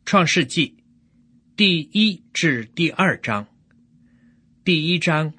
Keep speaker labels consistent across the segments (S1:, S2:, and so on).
S1: 创世纪第1至第2章，第1章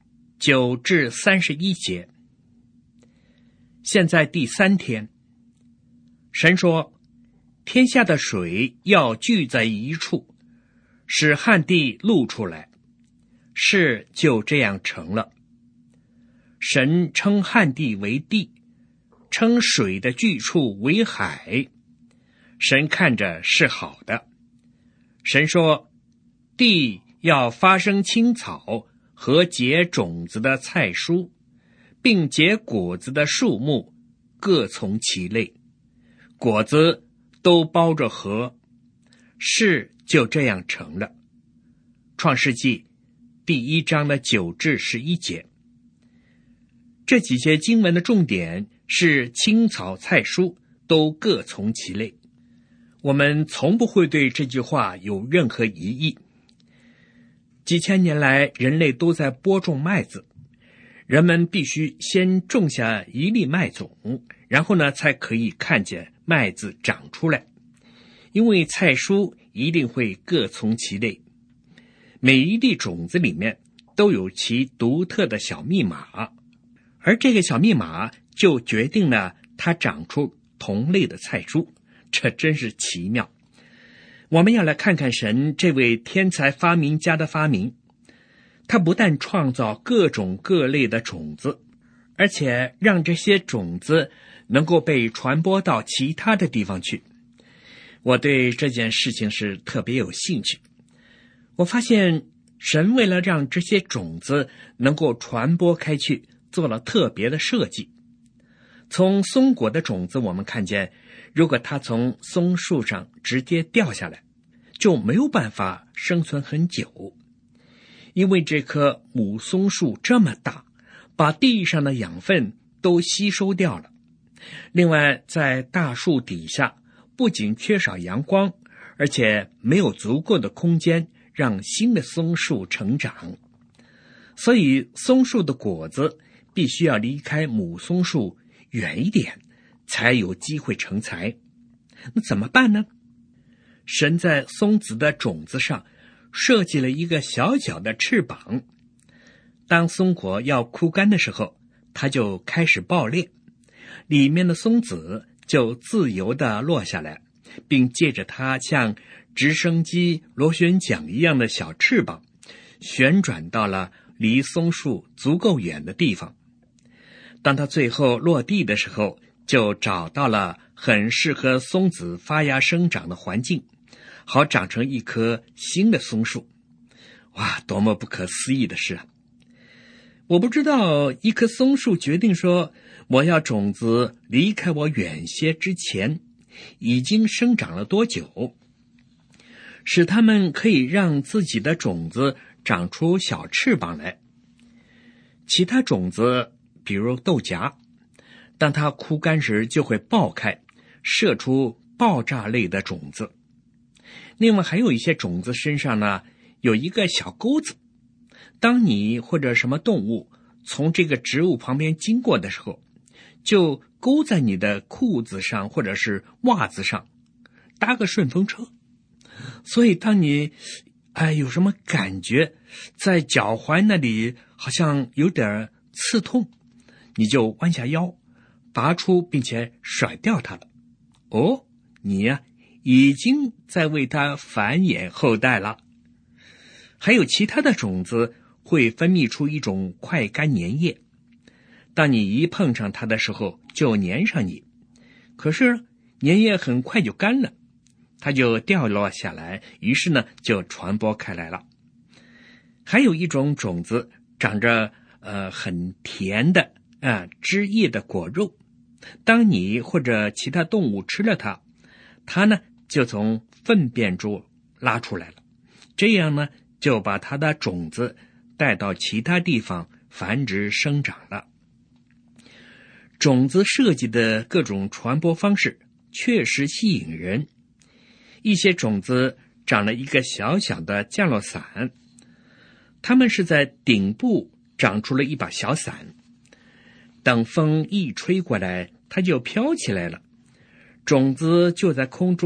S1: 9至31节。现在第3天，神说，天下的水要聚在一处，使旱地露出来，事就这样成了。神称旱地为地，称水的聚处为海。神看着是好的。神说，地要发生青草和结种子的菜蔬，并结果子的树木，各从其类，果子都包着核，事就这样成了。创世纪第1章的9至11节。这几节经文的重点是青草菜蔬都各从其类。我们从不会对这句话有任何疑义。几千年来，人类都在播种麦子，人们必须先种下一粒麦种，然后呢，才可以看见麦子长出来。因为菜蔬一定会各从其类，每一粒种子里面都有其独特的小密码，而这个小密码就决定了它长出同类的菜蔬。这真是奇妙。我们要来看看神这位天才发明家的发明。他不但创造各种各类的种子，而且让这些种子能够被传播到其他的地方去。我对这件事情是特别有兴趣。我发现神为了让这些种子能够传播开去，做了特别的设计。从松果的种子我们看见，如果它从松树上直接掉下来，就没有办法生存很久，因为这棵母松树这么大，把地上的养分都吸收掉了。另外，在大树底下不仅缺少阳光，而且没有足够的空间让新的松树成长，所以松树的果子必须要离开母松树远一点，才有机会成材。那怎么办呢？神在松子的种子上设计了一个小小的翅膀，当松果要枯干的时候，它就开始爆裂，里面的松子就自由地落下来，并借着它像直升机螺旋桨一样的小翅膀，旋转到了离松树足够远的地方。当它最后落地的时候，就找到了很适合松子发芽生长的环境，好长成一棵新的松树。哇，多么不可思议的事啊！我不知道一棵松树决定说我要种子离开我远些之前已经生长了多久，使它们可以让自己的种子长出小翅膀来。其他种子比如豆荚，当它枯干时就会爆开，射出爆炸类的种子。另外还有一些种子身上呢，有一个小钩子，当你或者什么动物从这个植物旁边经过的时候，就勾在你的裤子上或者是袜子上，搭个顺风车。所以当你有什么感觉，在脚踝那里好像有点刺痛，你就弯下腰，拔出并且甩掉它了。哦，你已经在为它繁衍后代了。还有其他的种子会分泌出一种快干粘液，当你一碰上它的时候就粘上你，可是粘液很快就干了，它就掉落下来，于是呢就传播开来了。还有一种种子长着很甜的汁液的果肉，当你或者其他动物吃了它，它呢就从粪便中拉出来了，这样呢就把它的种子带到其他地方繁殖生长了。种子设计的各种传播方式确实吸引人。一些种子长了一个小小的降落伞，它们是在顶部长出了一把小伞，等风一吹过来，它就飘起来了，种子就在空中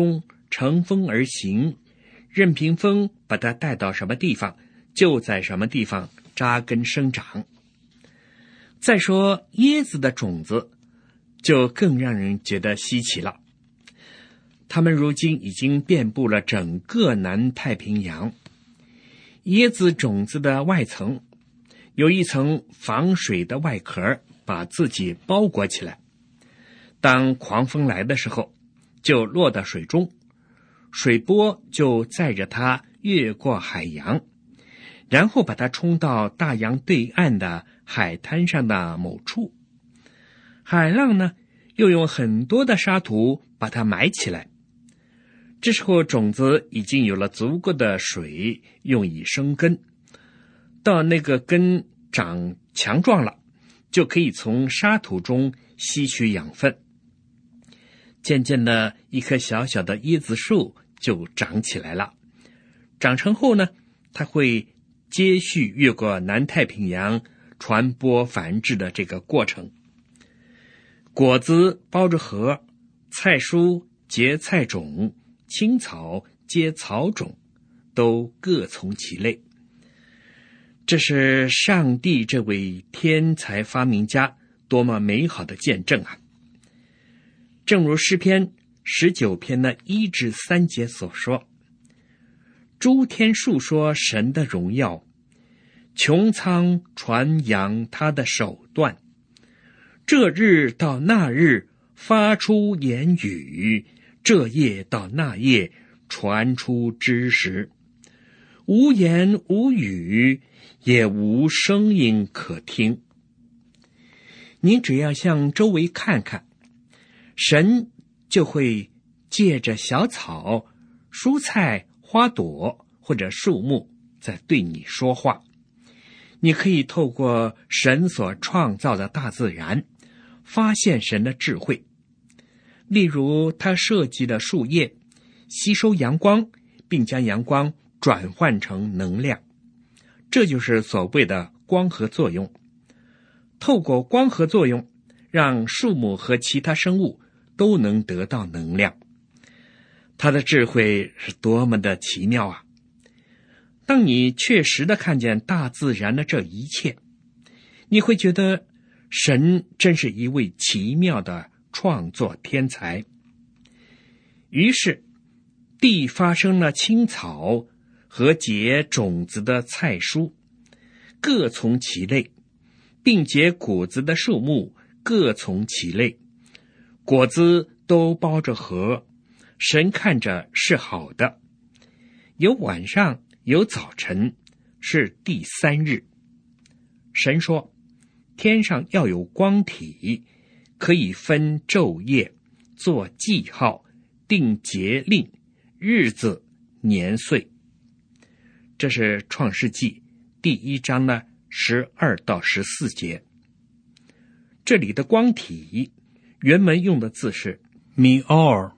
S1: 乘风而行，任凭风把它带到什么地方，就在什么地方扎根生长。再说椰子的种子，就更让人觉得稀奇了。它们如今已经遍布了整个南太平洋。椰子种子的外层有一层防水的外壳，把自己包裹起来。当狂风来的时候，就落到水中，水波就载着它越过海洋，然后把它冲到大洋对岸的海滩上的某处。海浪呢，又用很多的沙土把它埋起来。这时候种子已经有了足够的水用以生根，到那个根长强壮了，就可以从沙土中吸取养分。渐渐的，一棵小小的椰子树就长起来了。长成后呢，它会接续越过南太平洋传播繁殖的这个过程。果子包着核，菜蔬结菜种，青草结草种，都各从其类。这是上帝这位天才发明家多么美好的见证啊！正如诗篇19篇的1至3节所说，诸天述说神的荣耀，穹苍传扬他的手段。这日到那日发出言语，这夜到那夜传出知识。无言无语，也无声音可听。你只要向周围看看，神就会借着小草、蔬菜、花朵或者树木在对你说话。你可以透过神所创造的大自然发现神的智慧。例如，他设计的树叶吸收阳光，并将阳光转换成能量，这就是所谓的光合作用。透过光合作用，让树木和其他生物都能得到能量。他的智慧是多么的奇妙啊！当你确实的看见大自然的这一切，你会觉得神真是一位奇妙的创作天才。于是地发生了青草和结种子的菜蔬，各从其类，并结果子的树木各从其类，果子都包着核，神看着是好的。有晚上，有早晨，是第3日。神说，天上要有光体，可以分昼夜，做记号，定节令，日子，年岁。这是创世纪第1章的12到14节。这里的光体原文用的字是 meor，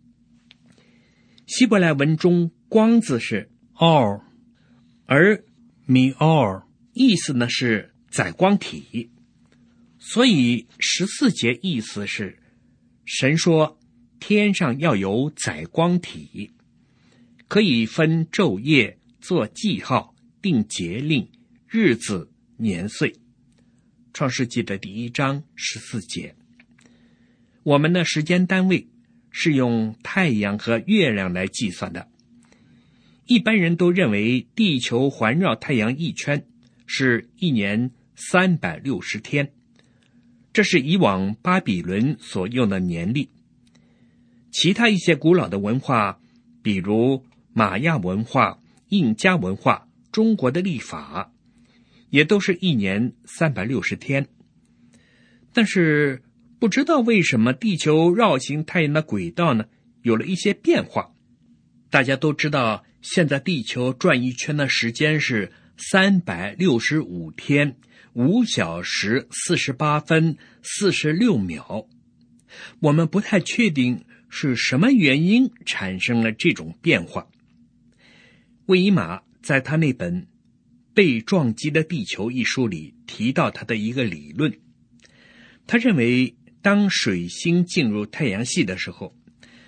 S1: 希伯来文中光字是 or， 而 meor 意思呢是载光体。所以14节意思是，神说天上要有载光体，可以分昼夜，做记号，定节令，日子，年岁。创世纪的第1章14节。我们的时间单位是用太阳和月亮来计算的。一般人都认为地球环绕太阳一圈是1年360天，这是以往巴比伦所用的年历。其他一些古老的文化，比如玛雅文化、印加文化、中国的历法，也都是1年360天。但是不知道为什么地球绕行太阳的轨道呢，有了一些变化。大家都知道，现在地球转一圈的时间是365天5小时48分46秒。我们不太确定是什么原因产生了这种变化。魏伊玛在他那本《被撞击的地球》一书里提到他的一个理论。他认为，当水星进入太阳系的时候，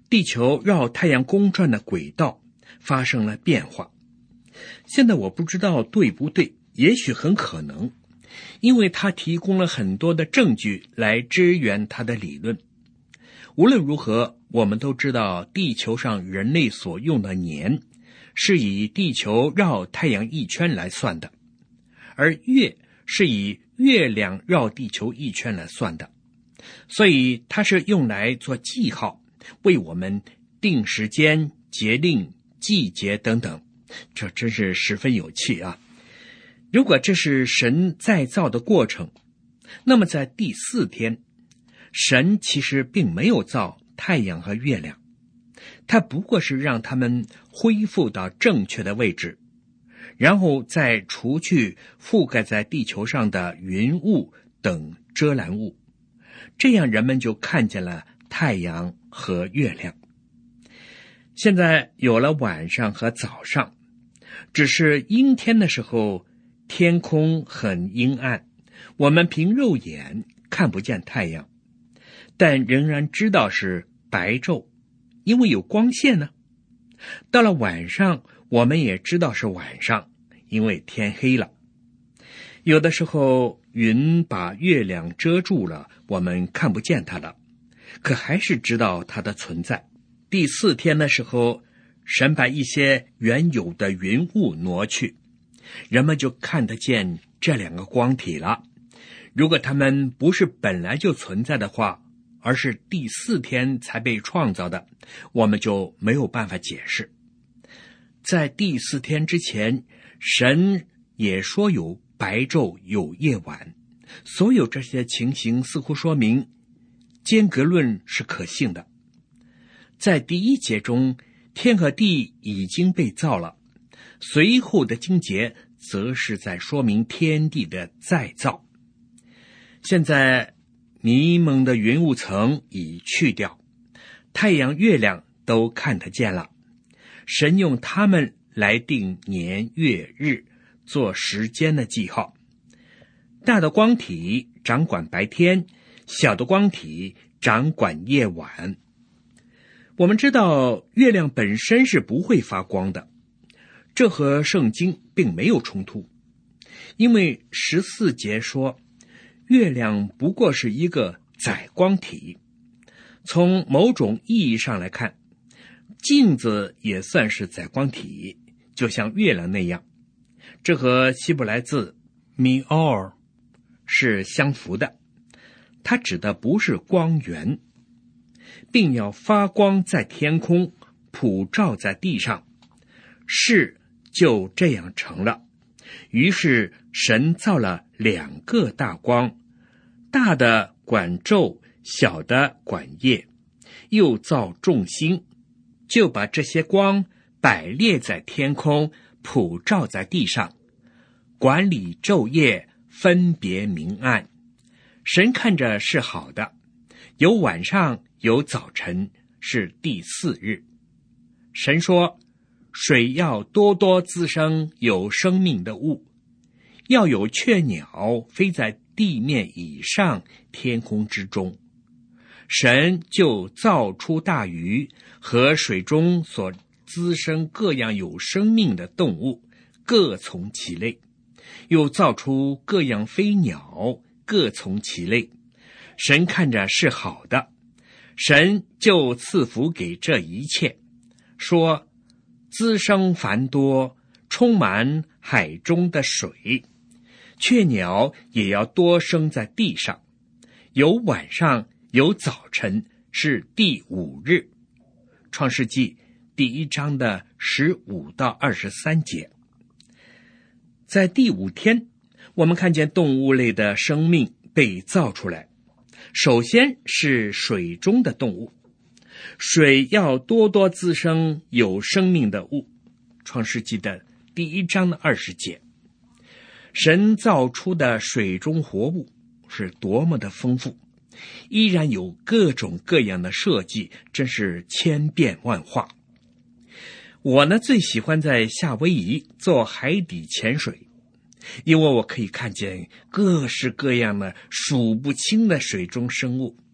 S1: 地球绕太阳公转的轨道发生了变化。现在我不知道对不对，也许很可能，因为他提供了很多的证据来支援他的理论。无论如何，我们都知道地球上人类所用的年是以地球绕太阳一圈来算的，而月是以月亮绕地球一圈来算的，所以它是用来做记号，为我们定时间、节令、季节等等。这真是十分有趣啊！如果这是神再造的过程，那么在第4天，神其实并没有造太阳和月亮，他不过是让他们恢复到正确的位置，然后再除去覆盖在地球上的云雾等遮拦物，这样人们就看见了太阳和月亮。现在有了晚上和早上，只是阴天的时候，天空很阴暗，我们凭肉眼看不见太阳，但仍然知道是白昼，因为有光线呢。到了晚上，我们也知道是晚上，因为天黑了。有的时候云把月亮遮住了，我们看不见它了，可还是知道它的存在。第4天的时候，神把一些原有的云雾挪去，人们就看得见这2个光体了。如果它们不是本来就存在的话，而是第4天才被创造的，我们就没有办法解释。在第4天之前，神也说有白昼有夜晚，所有这些情形似乎说明间隔论是可信的。在第1节中，天和地已经被造了，随后的经节则是在说明天地的再造。现在迷蒙的云雾层已去掉，太阳月亮都看得见了，神用它们来定年月日，做时间的记号。大的光体掌管白天，小的光体掌管夜晚。我们知道月亮本身是不会发光的，这和圣经并没有冲突，因为14节说月亮不过是一个载光体。从某种意义上来看，镜子也算是载光体，就像月亮那样。这和希伯来字 meor 是相符的，它指的不是光源，并要发光在天空，普照在地上。事就这样成了。于是神造了2个大光，大的管昼，小的管夜，又造众星，就把这些光摆列在天空，普照在地上，管理昼夜，分别明暗。神看着是好的，有晚上有早晨，是第4日。神说，水要多多滋生有生命的物，要有雀鸟飞在地面以上，天空之中。神就造出大鱼和水中所滋生各样有生命的动物，各从其类，又造出各样飞鸟，各从其类。神看着是好的，神就赐福给这一切，说滋生繁多，充满海中的水，雀鸟也要多生在地上，有晚上有早晨，是第5日。创世纪第1章的15到23节。在第5天，我们看见动物类的生命被造出来。首先是水中的动物，水要多多滋生有生命的物。创世纪的第1章的20节。神造出的水中活物是多么的丰富，依然有各种各样的设计，真是千变万化。我呢，最喜欢在夏威夷做海底潜水，因为我可以看见各式各样的数不清的水中生物。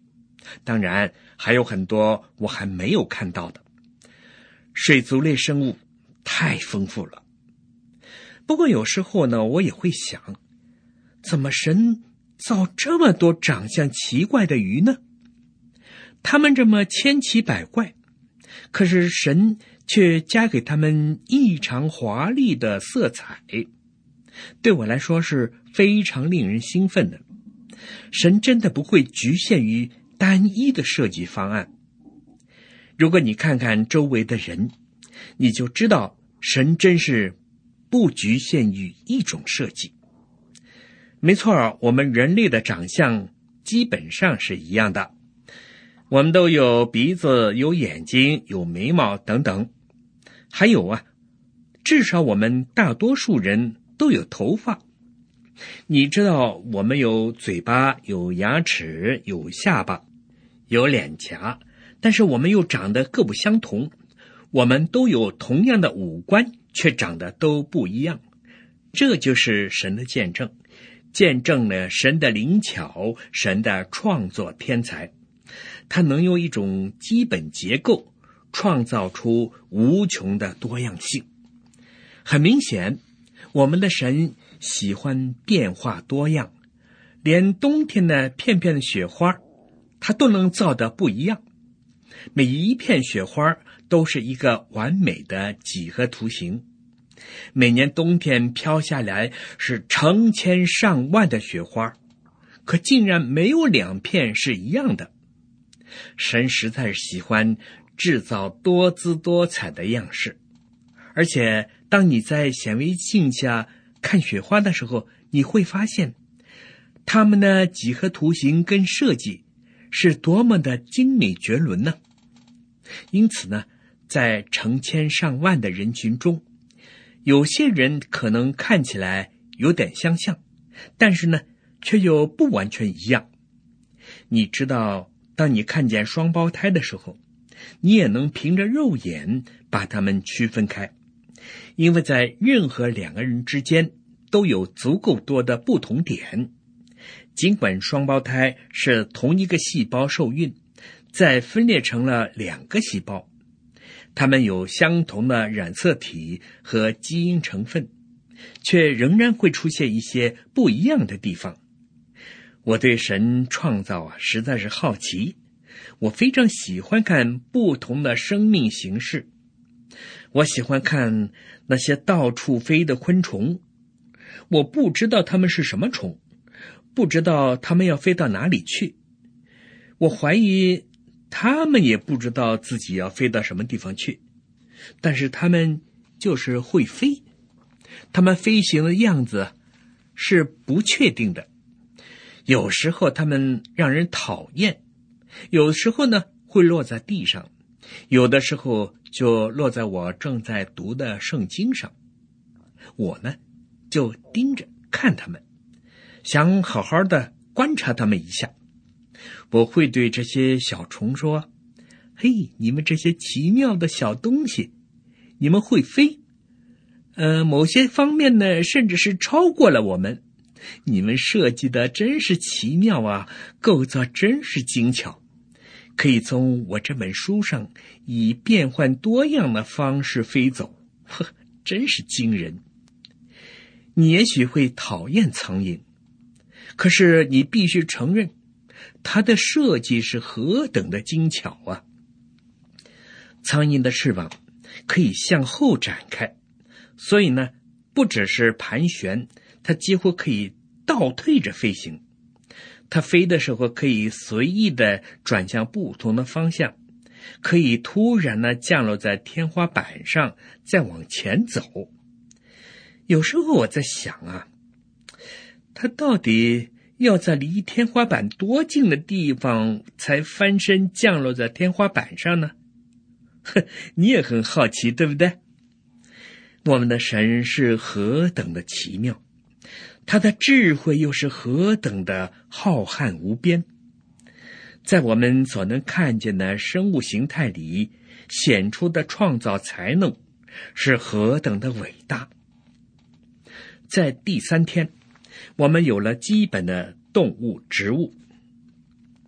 S1: 当然还有很多我还没有看到的。水族类生物太丰富了。不过有时候呢，我也会想，怎么神造这么多长相奇怪的鱼呢？它们这么千奇百怪，可是神却加给它们异常华丽的色彩，对我来说是非常令人兴奋的。神真的不会局限于单一的设计方案。如果你看看周围的人，你就知道神真是不局限于一种设计。没错，我们人类的长相基本上是一样的，我们都有鼻子、有眼睛、有眉毛等等。还有至少我们大多数人都有头发。你知道我们有嘴巴、有牙齿、有下巴、有脸颊，但是我们又长得各不相同。我们都有同样的五官，却长得都不一样。这就是神的见证，见证了神的灵巧，神的创作天才。他能用一种基本结构创造出无穷的多样性。很明显，我们的神喜欢变化多样，连冬天的片片的雪花他都能造得不一样。每一片雪花都是一个完美的几何图形。每年冬天飘下来是成千上万的雪花，可竟然没有2片是一样的。神实在是喜欢制造多姿多彩的样式，而且当你在显微镜下看雪花的时候，你会发现它们的几何图形跟设计是多么的精美绝伦呢。因此呢，在成千上万的人群中，有些人可能看起来有点相像，但是呢，却又不完全一样。你知道，当你看见双胞胎的时候，你也能凭着肉眼把它们区分开，因为在任何2个人之间都有足够多的不同点。尽管双胞胎是同一个细胞受孕，再分裂成了2个细胞，它们有相同的染色体和基因成分，却仍然会出现一些不一样的地方。我对神创造实在是好奇，我非常喜欢看不同的生命形式。我喜欢看那些到处飞的昆虫，我不知道它们是什么虫，不知道它们要飞到哪里去。我怀疑他们也不知道自己要飞到什么地方去，但是他们就是会飞。他们飞行的样子是不确定的，有时候他们让人讨厌，有时候呢会落在地上，有的时候就落在我正在读的圣经上。我呢就盯着看他们，想好好的观察他们一下。我会对这些小虫说，嘿，你们这些奇妙的小东西，你们会飞，某些方面呢甚至是超过了我们。你们设计的真是奇妙啊，构造真是精巧，可以从我这本书上以变幻多样的方式飞走，真是惊人。你也许会讨厌苍蝇，可是你必须承认它的设计是何等的精巧啊！苍蝇的翅膀可以向后展开，所以呢，不只是盘旋，它几乎可以倒退着飞行。它飞的时候可以随意的转向不同的方向，可以突然的降落在天花板上，再往前走。有时候我在想啊，它到底要在离天花板多近的地方才翻身降落在天花板上呢？你也很好奇，对不对？我们的神是何等的奇妙，他的智慧又是何等的浩瀚无边。在我们所能看见的生物形态里显出的创造才能是何等的伟大。在第3天，我们有了基本的动物、植物。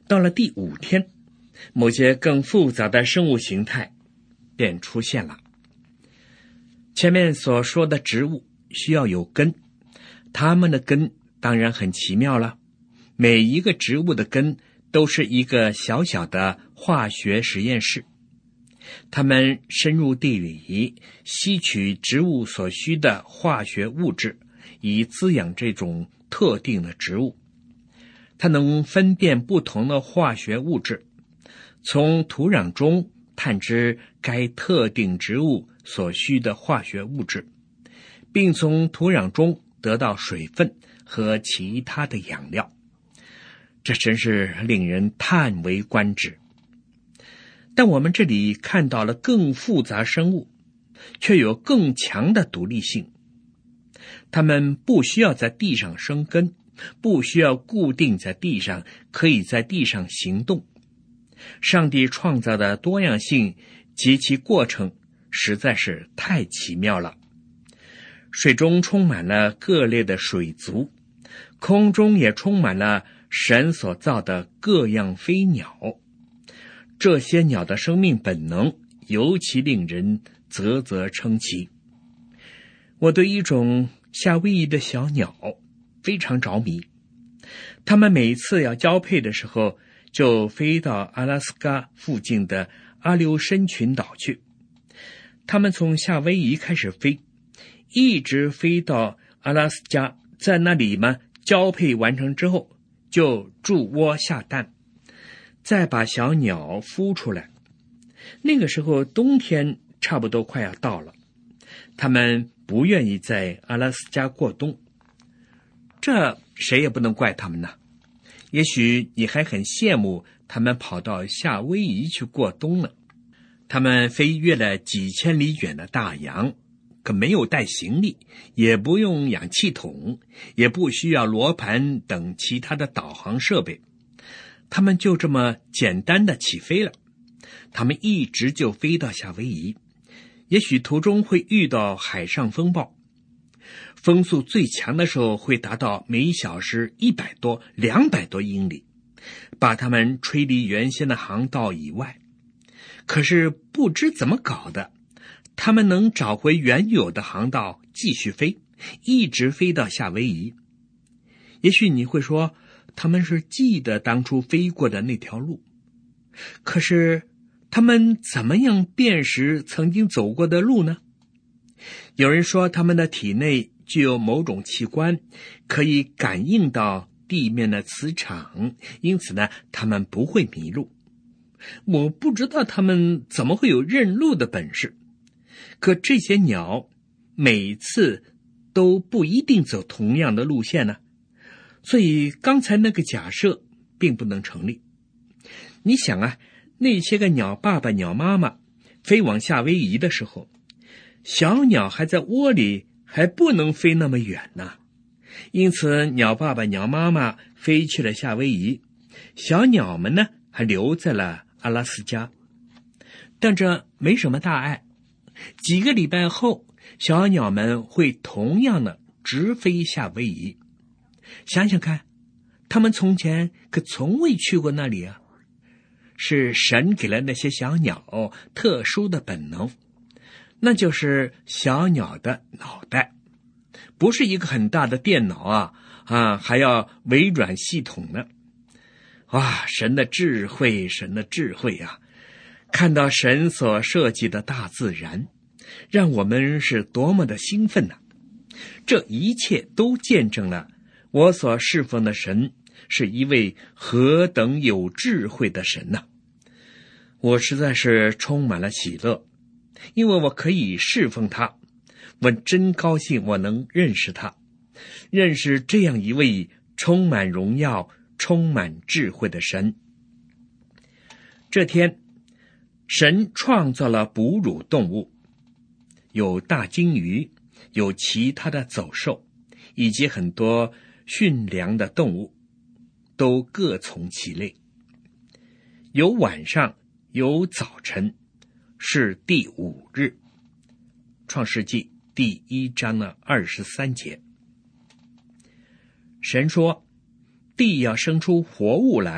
S1: 到了第5天，某些更复杂的生物形态便出现了。前面所说的植物需要有根，它们的根当然很奇妙了。每一个植物的根都是一个小小的化学实验室，它们深入地里吸取植物所需的化学物质，以滋养这种特定的植物。它能分辨不同的化学物质，从土壤中探知该特定植物所需的化学物质，并从土壤中得到水分和其他的养料。这真是令人叹为观止。但我们这里看到了更复杂生物，却有更强的独立性。它们不需要在地上生根，不需要固定在地上，可以在地上行动。上帝创造的多样性及其过程实在是太奇妙了。水中充满了各类的水族，空中也充满了神所造的各样飞鸟。这些鸟的生命本能尤其令人啧啧称奇。我对一种夏威夷的小鸟非常着迷，它们每次要交配的时候，就飞到阿拉斯加附近的阿留申群岛去。它们从夏威夷开始飞，一直飞到阿拉斯加，在那里嘛，交配完成之后就筑窝下蛋，再把小鸟孵出来。那个时候冬天差不多快要到了，他们不愿意在阿拉斯加过冬，这谁也不能怪他们呢。也许你还很羡慕他们跑到夏威夷去过冬呢。他们飞越了几千里远的大洋，可没有带行李，也不用氧气筒，也不需要罗盘等其他的导航设备。他们就这么简单的起飞了。他们一直就飞到夏威夷，也许途中会遇到海上风暴，风速最强的时候会达到每小时100多、200多英里，把他们吹离原先的航道以外。可是不知怎么搞的，他们能找回原有的航道继续飞，一直飞到夏威夷。也许你会说，他们是记得当初飞过的那条路，可是他们怎么样辨识曾经走过的路呢？有人说他们的体内具有某种器官，可以感应到地面的磁场，因此呢，他们不会迷路。我不知道他们怎么会有认路的本事，可这些鸟每次都不一定走同样的路线呢，所以刚才那个假设并不能成立。你想啊，那些个鸟爸爸鸟妈妈飞往夏威夷的时候，小鸟还在窝里，还不能飞那么远呢。因此鸟爸爸鸟妈妈飞去了夏威夷，小鸟们呢还留在了阿拉斯加。但这没什么大碍，几个礼拜后，小鸟们会同样的直飞夏威夷。想想看，他们从前可从未去过那里啊。是神给了那些小鸟特殊的本能，那就是小鸟的脑袋，不是一个很大的电脑还要微软系统呢。哇，神的智慧，神的智慧啊！看到神所设计的大自然，让我们是多么的兴奋呢！这一切都见证了我所侍奉的神是一位何等有智慧的神呢！我实在是充满了喜乐，因为我可以侍奉他。我真高兴我能认识他，认识这样一位充满荣耀、充满智慧的神。这天，神创造了哺乳动物，有大鲸鱼，有其他的走兽，以及很多驯良的动物，都各从其类。有晚上，有早晨，是第5日。创世纪第1章的23节。神说，地要生出活物来，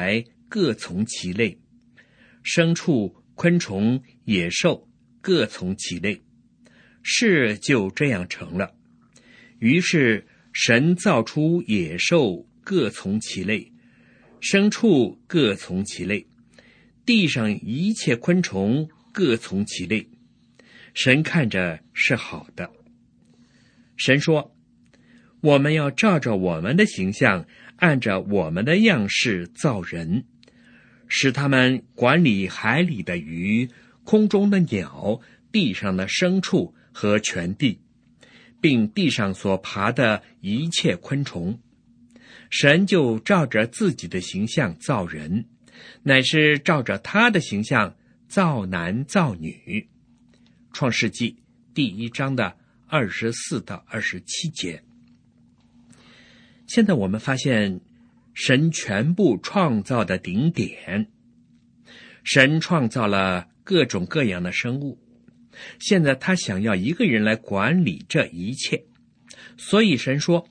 S1: 各从其类，牲畜、昆虫、野兽各从其类，事就这样成了。于是神造出野兽各从其类，牲畜各从其类，地上一切昆虫各从其类，神看着是好的。神说，我们要照着我们的形象，按着我们的样式造人，使他们管理海里的鱼、空中的鸟、地上的牲畜和全地，并地上所爬的一切昆虫。神就照着自己的形象造人，乃是照着他的形象造男造女。创世纪第1章的24到27节。现在我们发现神全部创造的顶点，神创造了各种各样的生物，现在他想要一个人来管理这一切，所以神说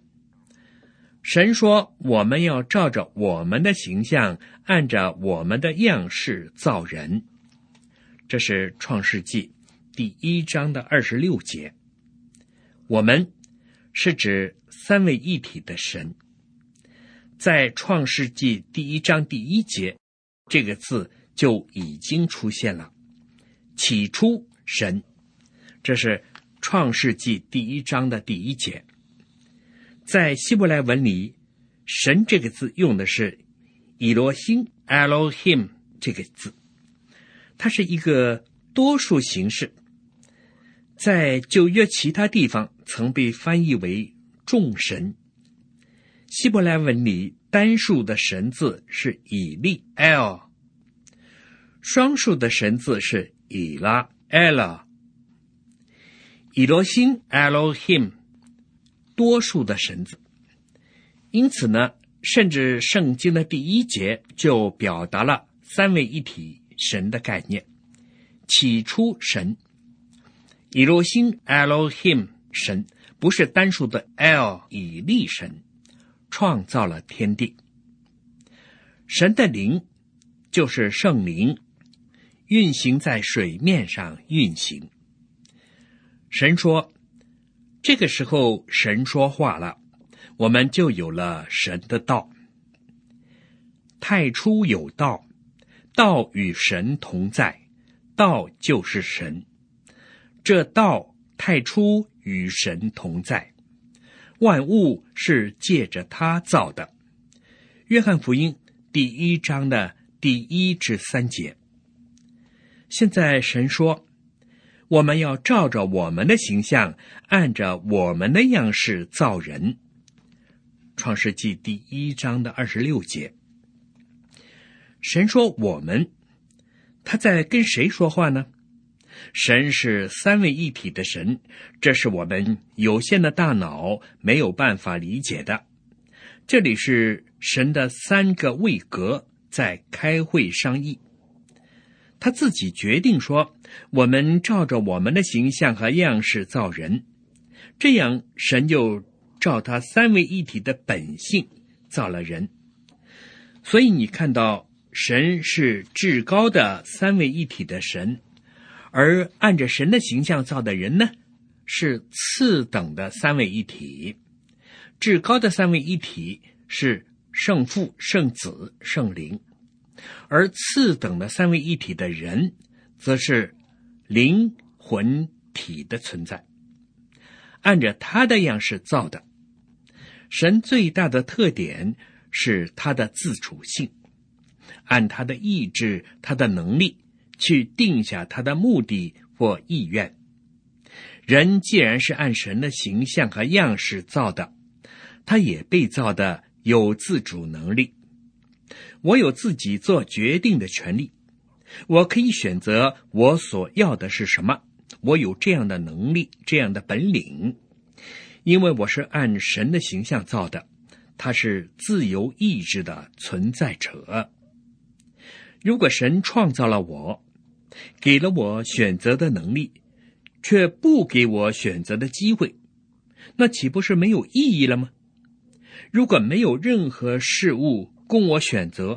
S1: 我们要照着我们的形象，按着我们的样式造人。这是创世纪第1章的26节。我们是指三位一体的神。在创世纪第1章第1节，这个字就已经出现了。起初神，这是创世纪第1章的第1节。在希伯来文里，神这个字用的是以罗星 Elohim 这个字，它是一个多数形式，在旧约其他地方曾被翻译为众神。希伯来文里单数的神字是以利 El， 双数的神字是以拉 Ella。 以罗星 Elohim， 多数的神字。因此呢，甚至圣经的第1节就表达了三位一体神的概念。起初神，以罗星 Elohim 神，不是单数的 El 以利神，创造了天地。神的灵就是圣灵，运行在水面上运行。神说，这个时候神说话了，我们就有了神的道。太初有道，道与神同在，道就是神。这道太初与神同在，万物是借着他造的。约翰福音第1章的第1至3节。现在神说，我们要照着我们的形象，按着我们的样式造人。创世纪第1章的26节。神说我们，他在跟谁说话呢？神是三位一体的神，这是我们有限的大脑没有办法理解的。这里是神的3个位格在开会商议，他自己决定说，我们照着我们的形象和样式造人，这样神就照他三位一体的本性造了人。所以你看到神是至高的三位一体的神，而按着神的形象造的人呢，是次等的三位一体。至高的三位一体是圣父、圣子、圣灵，而次等的三位一体的人则是灵魂体的存在，按着他的样式造的。神最大的特点是他的自主性，按他的意志、他的能力去定下他的目的或意愿。人既然是按神的形象和样式造的，他也被造的有自主能力。我有自己做决定的权利，我可以选择我所要的是什么，我有这样的能力，这样的本领。因为我是按神的形象造的，他是自由意志的存在者。如果神创造了我，给了我选择的能力，却不给我选择的机会，那岂不是没有意义了吗？如果没有任何事物供我选择，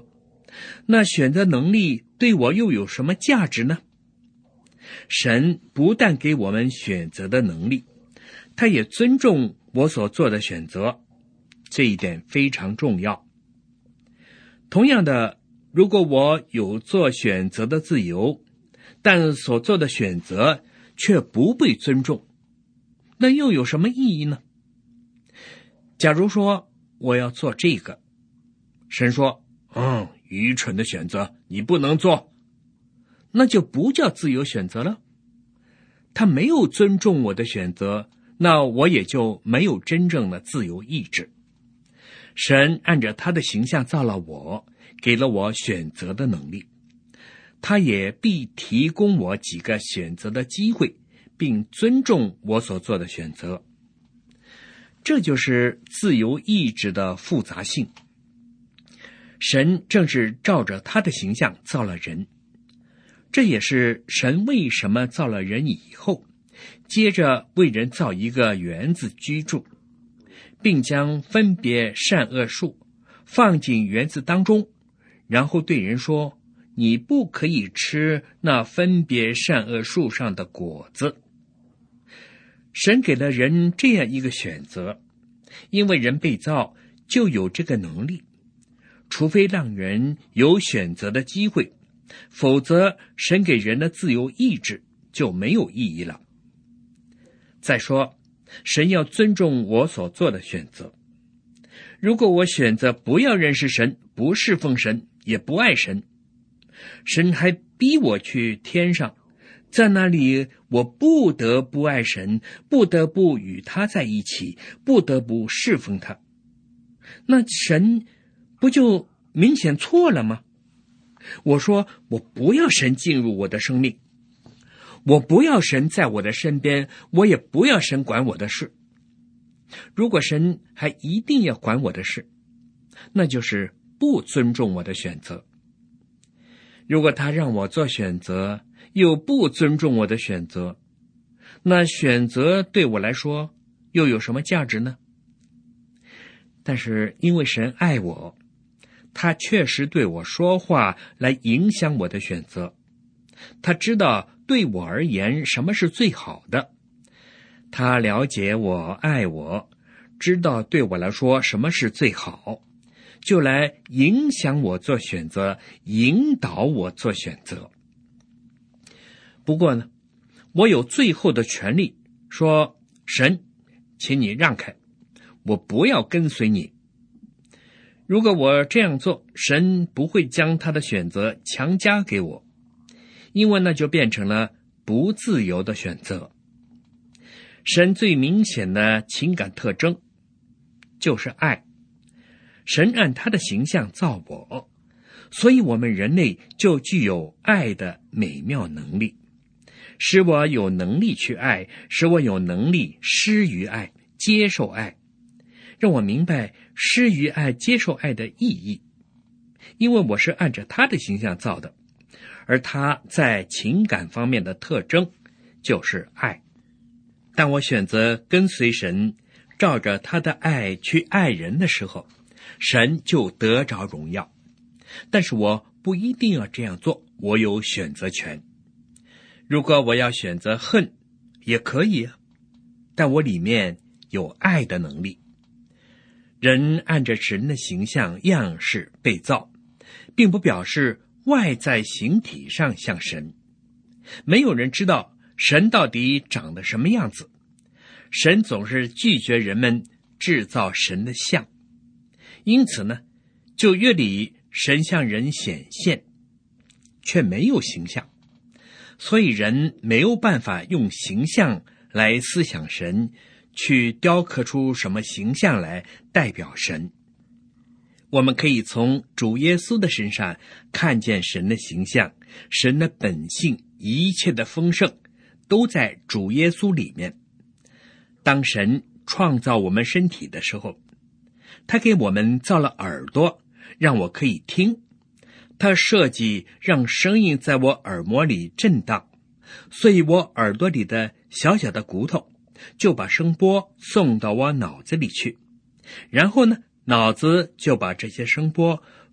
S1: 那选择能力对我又有什么价值呢？神不但给我们选择的能力，他也尊重我所做的选择，这一点非常重要。同样的，如果我有做选择的自由，但所做的选择却不被尊重，那又有什么意义呢？假如说我要做这个，神说，愚蠢的选择，你不能做，那就不叫自由选择了。他没有尊重我的选择，那我也就没有真正的自由意志。神按着他的形象造了我，给了我选择的能力，他也必提供我几个选择的机会，并尊重我所做的选择。这就是自由意志的复杂性。神正是照着他的形象造了人，这也是神为什么造了人以后，接着为人造一个园子居住，并将分别善恶树放进园子当中，然后对人说，你不可以吃那分别善恶树上的果子。神给了人这样一个选择，因为人被造就有这个能力，除非让人有选择的机会，否则神给人的自由意志就没有意义了。再说，神要尊重我所做的选择。如果我选择不要认识神，不侍奉神，也不爱神，神还逼我去天上，在那里我不得不爱神，不得不与他在一起，不得不侍奉他，那神不就明显错了吗？我说我不要神进入我的生命，我不要神在我的身边，我也不要神管我的事。如果神还一定要管我的事，那就是不尊重我的选择。如果他让我做选择，又不尊重我的选择，那选择对我来说又有什么价值呢？但是因为神爱我，他确实对我说话来影响我的选择。他知道对我而言什么是最好的，他了解我，爱我，知道对我来说什么是最好，就来影响我做选择，引导我做选择。不过呢，我有最后的权利说，神，请你让开，我不要跟随你。如果我这样做，神不会将他的选择强加给我，因为那就变成了不自由的选择。神最明显的情感特征就是爱，神按他的形象造我，所以我们人类就具有爱的美妙能力，使我有能力去爱，使我有能力施于爱，接受爱，让我明白施于爱，接受爱的意义。因为我是按着他的形象造的，而他在情感方面的特征就是爱。当我选择跟随神，照着他的爱去爱人的时候，神就得着荣耀。但是我不一定要这样做，我有选择权。如果我要选择恨，也可以啊，但我里面有爱的能力。人按着神的形象样式被造，并不表示外在形体上像神。没有人知道神到底长得什么样子，神总是拒绝人们制造神的像，因此呢，旧约里神向人显现，却没有形象，所以人没有办法用形象来思想神，去雕刻出什么形象来代表神。我们可以从主耶稣的身上看见神的形象，神的本性，一切的丰盛都在主耶稣里面。当神创造我们身体的时候，他给我们造了耳朵，让我可以听，他设计让声音在我耳膜里震荡，所以我耳朵里的小小的骨头就把声波送到我脑子里去，然后呢，脑子就把这些声波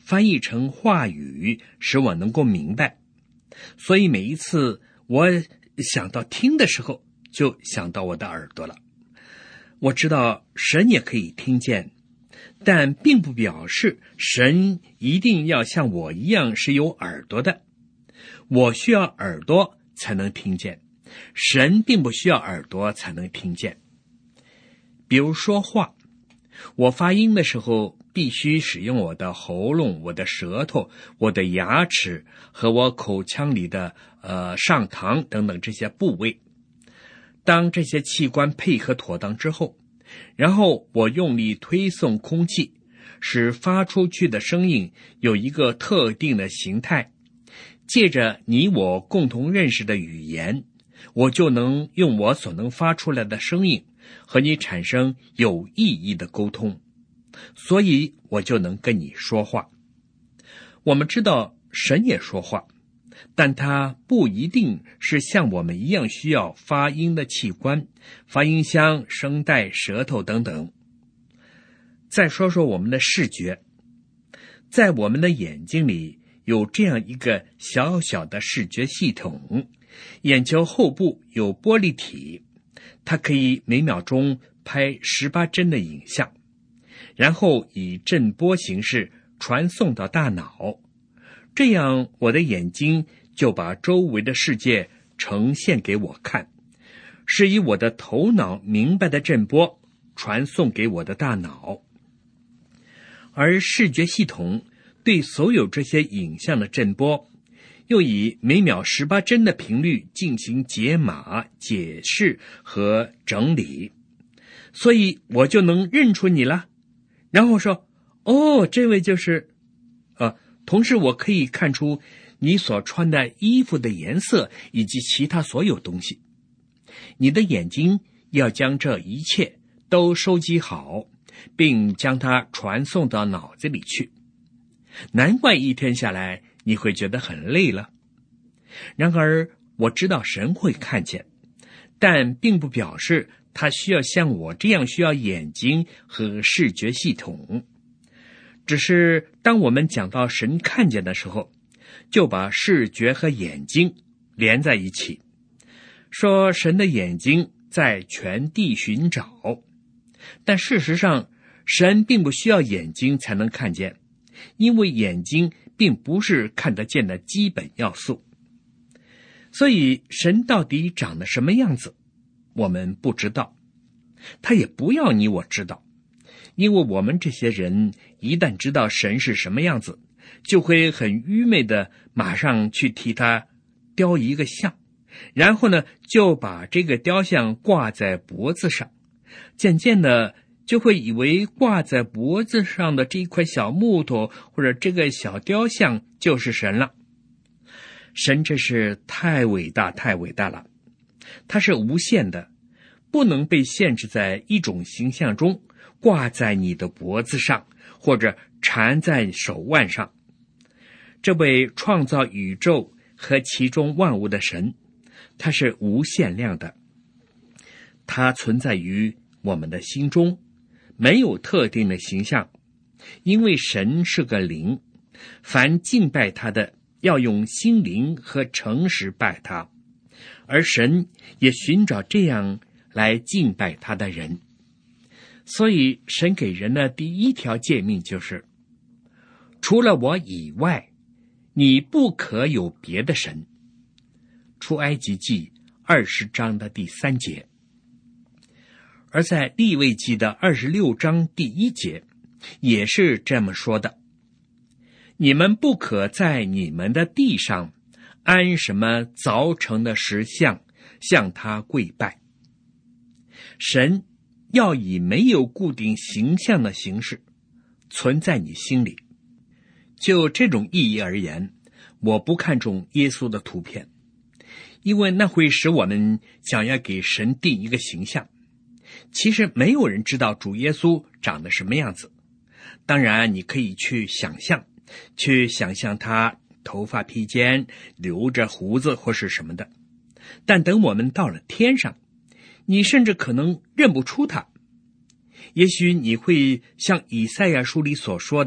S1: 翻译成话语，使我能够明白。所以每一次我想到听的时候，就想到我的耳朵了。我知道神也可以听见，但并不表示神一定要像我一样是有耳朵的。我需要耳朵才能听见，神并不需要耳朵才能听见。比如说话，我发音的时候必须使用我的喉咙、我的舌头、我的牙齿和我口腔里的上膛等等这些部位。当这些器官配合妥当之后，然后我用力推送空气，使发出去的声音有一个特定的形态。借着你我共同认识的语言，我就能用我所能发出来的声音和你产生有意义的沟通，所以我就能跟你说话。我们知道神也说话，但他不一定是像我们一样需要发音的器官，发音箱、声带、舌头等等。再说说我们的视觉，在我们的眼睛里有这样一个小小的视觉系统，眼球后部有玻璃体，它可以每秒钟拍18帧的影像，然后以震波形式传送到大脑，这样我的眼睛就把周围的世界呈现给我看，是以我的头脑明白的震波传送给我的大脑。而视觉系统对所有这些影像的震波，又以每秒18帧的频率进行解码、解释和整理，所以我就能认出你了，然后说，哦，这位就是同时我可以看出你所穿的衣服的颜色以及其他所有东西。你的眼睛要将这一切都收集好，并将它传送到脑子里去。难怪一天下来你会觉得很累了。然而我知道神会看见，但并不表示他需要像我这样需要眼睛和视觉系统。只是当我们讲到神看见的时候，就把视觉和眼睛连在一起，说神的眼睛在全地寻找。但事实上，神并不需要眼睛才能看见，因为眼睛并不是看得见的基本要素。所以神到底长得什么样子，我们不知道，他也不要你我知道，因为我们这些人一旦知道神是什么样子，就会很愚昧的马上去替他雕一个像，然后呢就把这个雕像挂在脖子上，渐渐的就会以为挂在脖子上的这一块小木头或者这个小雕像就是神了。神真是太伟大太伟大了，它是无限的，不能被限制在一种形象中，挂在你的脖子上或者缠在手腕上。这位创造宇宙和其中万物的神，他是无限量的，他存在于我们的心中，没有特定的形象，因为神是个灵，凡敬拜他的要用心灵和诚实拜他，而神也寻找这样来敬拜他的人。所以神给人的第一条诫命就是，除了我以外，你不可有别的神。出埃及记20章的第3节。而在利未记的26章第1节也是这么说的，你们不可在你们的地上安什么凿成的石像，向他跪拜。神要以没有固定形象的形式存在你心里。就这种意义而言，我不看重耶稣的图片，因为那会使我们想要给神定一个形象。其实没有人知道主耶稣长得什么样子，当然你可以去想象他头发披肩，留着胡子或是什么的，但等我们到了天上，你甚至可能认不出他。也许你会像以赛亚书里所说的，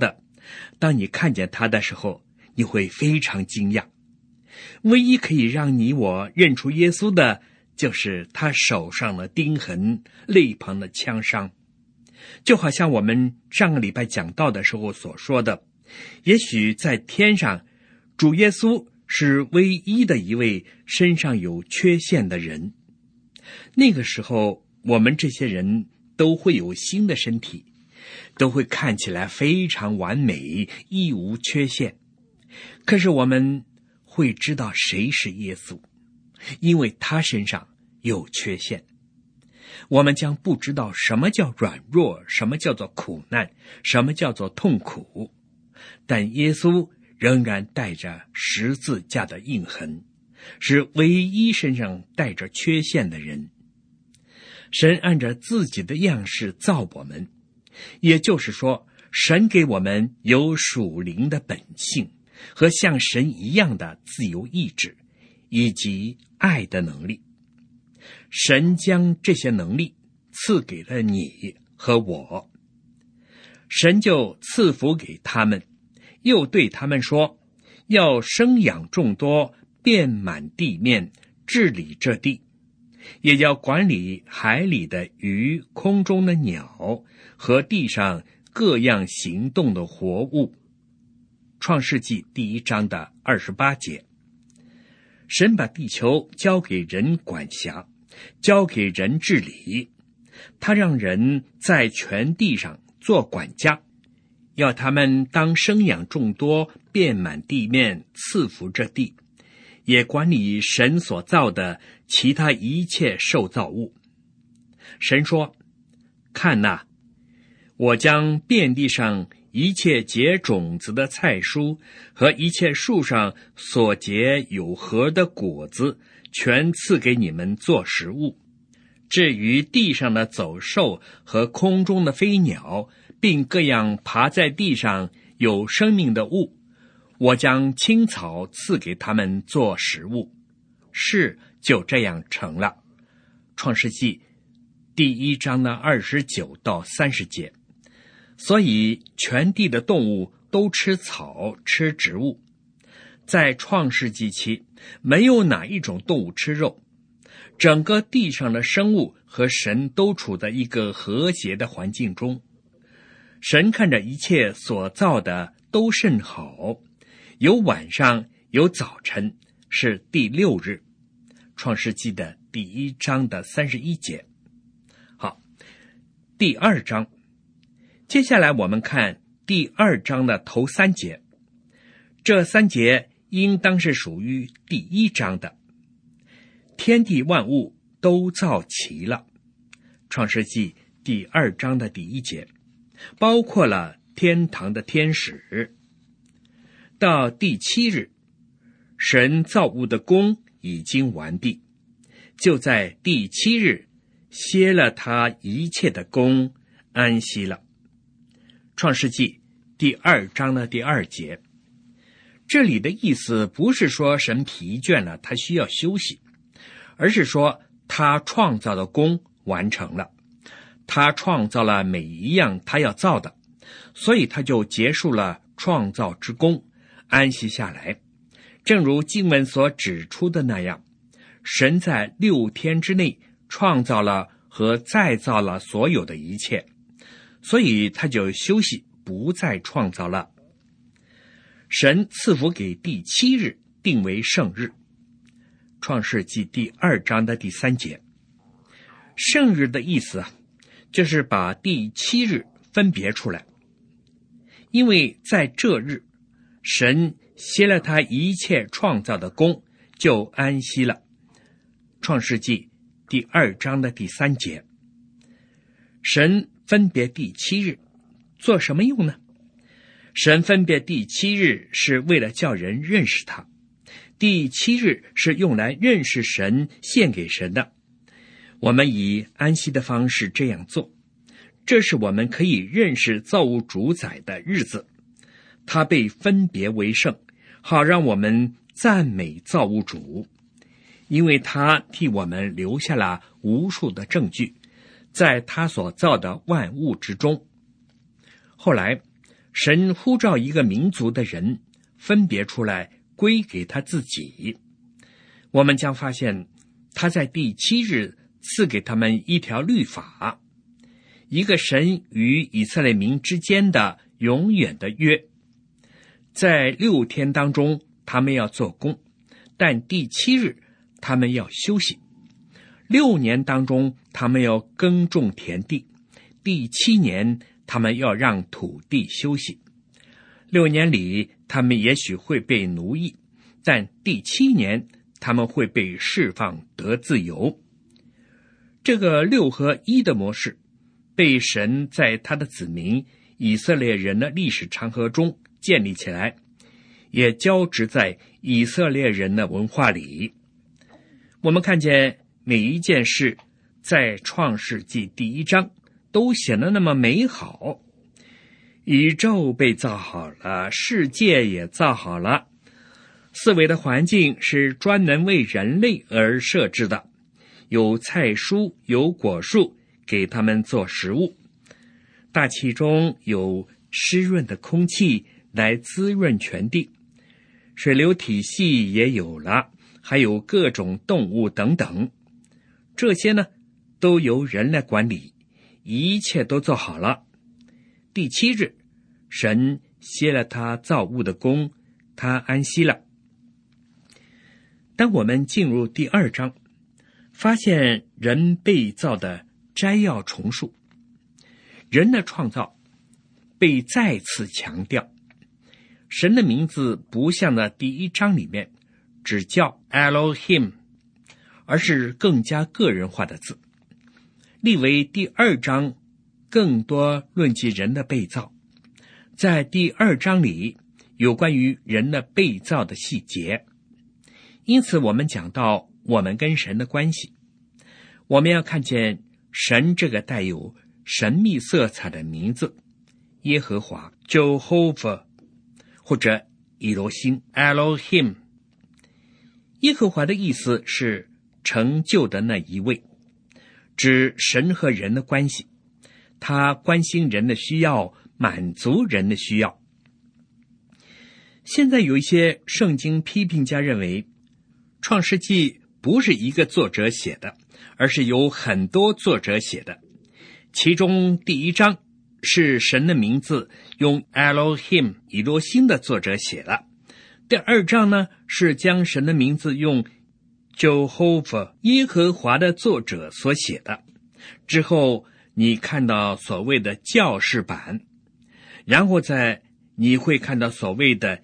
S1: 当你看见他的时候，你会非常惊讶。唯一可以让你我认出耶稣的，就是他手上的钉痕，肋旁的枪伤。就好像我们上个礼拜讲道的时候所说的，也许在天上，主耶稣是唯一的一位身上有缺陷的人。那个时候，我们这些人都会有新的身体，都会看起来非常完美，一无缺陷。可是我们会知道谁是耶稣，因为他身上有缺陷。我们将不知道什么叫软弱，什么叫做苦难，什么叫做痛苦。但耶稣仍然带着十字架的印痕，是唯一身上带着缺陷的人。神按照自己的样式造我们，也就是说，神给我们有属灵的本性和像神一样的自由意志，以及爱的能力。神将这些能力赐给了你和我，神就赐福给他们，又对他们说，要生养众多，遍满地面，治理这地，也要管理海里的鱼，空中的鸟和地上各样行动的活物。创世纪1章的28节。神把地球交给人管辖，交给人治理，他让人在全地上做管家，要他们当生养众多，遍满地面，赐福这地，也管理神所造的其他一切受造物。神说，看哪，我将遍地上一切结种子的菜蔬和一切树上所结有核的果子，全赐给你们做食物。至于地上的走兽和空中的飞鸟，并各样爬在地上有生命的物，我将青草赐给他们做食物。事就这样成了。创世纪1章的29到30节。所以全地的动物都吃草，吃植物。在创世纪期，没有哪一种动物吃肉。整个地上的生物和神都处在一个和谐的环境中。神看着一切所造的都甚好，有晚上，有早晨，是第6日。创世纪的1章的31节。好，第2章。接下来我们看第2章的头3节，这3节应当是属于第1章的。天地万物都造齐了，创世纪第2章的第1节，包括了天堂的天使。到第7日，神造物的工已经完毕，就在第7日歇了他一切的工，安息了。创世纪第2章的第2节，这里的意思不是说神疲倦了，他需要休息，而是说他创造的工完成了，他创造了每一样他要造的，所以他就结束了创造之工，安息下来。正如经文所指出的那样，神在6天之内创造了和再造了所有的一切，所以他就休息，不再创造了。神赐福给第7日，定为圣日。创世纪第2章的第3节。圣日的意思就是把第7日分别出来，因为在这日，神歇了他一切创造的工，就安息了。创世纪第2章的第3节。神分别第7日做什么用呢？神分别第7日是为了叫人认识他，第7日是用来认识神，献给神的。我们以安息的方式这样做，这是我们可以认识造物主宰的日子，他被分别为圣，好让我们赞美造物主，因为他替我们留下了无数的证据，在他所造的万物之中。后来神呼召一个民族的人分别出来归给他自己。我们将发现他在第7日赐给他们一条律法，一个神与以色列民之间的永远的约。在6天当中他们要做工，但第7日他们要休息。6年当中他们要耕种田地，第7年他们要让土地休息。6年里他们也许会被奴役，但第7年他们会被释放得自由。这个6合1的模式被神在他的子民以色列人的历史长河中建立起来，也交织在以色列人的文化里。我们看见每一件事在创世纪第1章都显得那么美好。宇宙被造好了，世界也造好了，四围的环境是专门为人类而设置的，有菜蔬，有果树，给他们做食物。大气中有湿润的空气来滋润全地，水流体系也有了，还有各种动物等等。这些呢，都由人来管理，一切都做好了。第7日，神歇了他造物的工，他安息了。当我们进入第2章，发现人被造的摘要重述，人的创造被再次强调。神的名字不像那第1章里面只叫 Elohim， 而是更加个人化的字。立为第2章更多论及人的被造，在第2章里有关于人的被造的细节。因此我们讲到我们跟神的关系，我们要看见神这个带有神秘色彩的名字，耶和华 Jehovah 或者以罗星 Elohim。 耶和华的意思是成就的那一位，指神和人的关系，他关心人的需要，满足人的需要。现在有一些圣经批评家认为创世纪不是一个作者写的，而是有很多作者写的。其中第1章是神的名字用 Elohim 以罗星的作者写了，第2章呢是将神的名字用 Jehovah 耶和华的作者所写的。之后你看到所谓的教士版，然后你会看到所谓的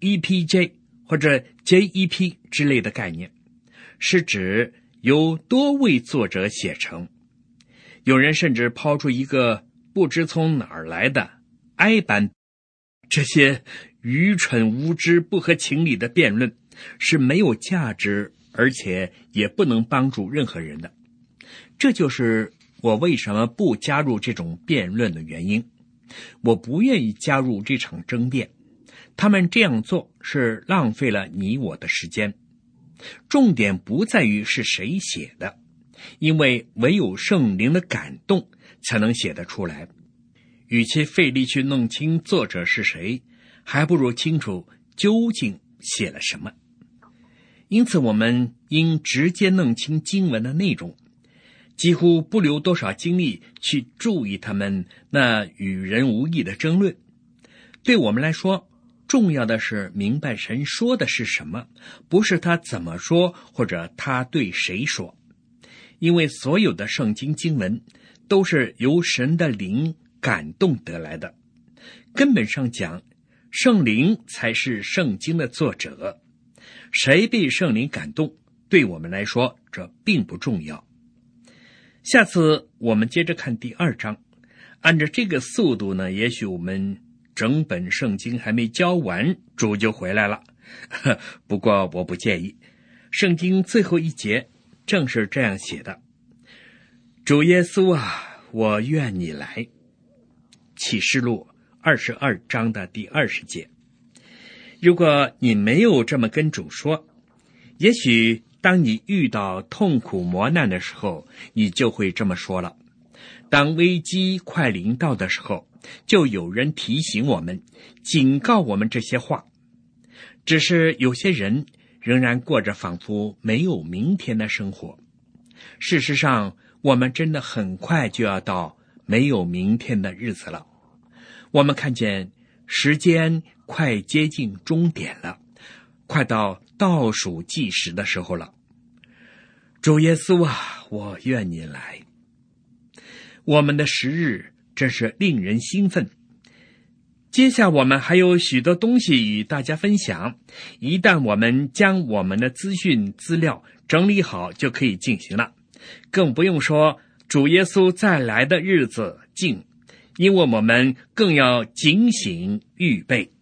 S1: EPJ 或者 JEP 之类的概念，是指由多位作者写成。有人甚至抛出一个不知从哪儿来的 I 版。这些愚蠢无知不合情理的辩论是没有价值，而且也不能帮助任何人的。这就是我为什么不加入这种辩论的原因。我不愿意加入这场争辩，他们这样做是浪费了你我的时间。重点不在于是谁写的，因为唯有圣灵的感动才能写得出来。与其费力去弄清作者是谁，还不如清楚究竟写了什么。因此我们应直接弄清经文的内容，几乎不留多少精力去注意他们那与人无益的争论。对我们来说，重要的是明白神说的是什么，不是他怎么说或者他对谁说。因为所有的圣经经文都是由神的灵感动得来的，根本上讲，圣灵才是圣经的作者。谁被圣灵感动，对我们来说这并不重要。下次我们接着看第2章，按照这个速度呢，也许我们整本圣经还没教完，主就回来了。不过我不介意，圣经最后一节正是这样写的：主耶稣啊，我愿你来。启示录22章的第20节。如果你没有这么跟主说，也许当你遇到痛苦磨难的时候，你就会这么说了。 当危机快临到的时候，就有人提醒我们，警告我们这些话。只是有些人仍然过着仿佛没有明天的生活。事实上，我们真的很快就要到没有明天的日子了。我们看见时间快接近终点了，快到倒数计时的时候了。主耶稣啊，我愿你来。我们的时日真是令人兴奋。接下我们还有许多东西与大家分享，一旦我们将我们的资料整理好，就可以进行了。更不用说主耶稣再来的日子近，因为我们更要警醒预备。